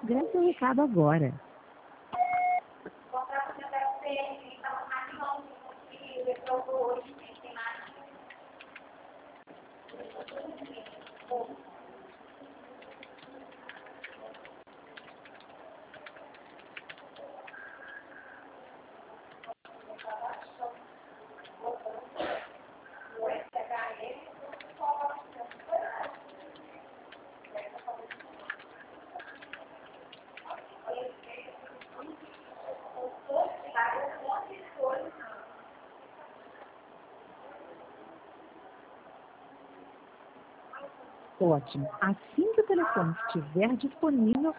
Grave seu recado agora. Ótimo. Assim que o telefone estiver disponível,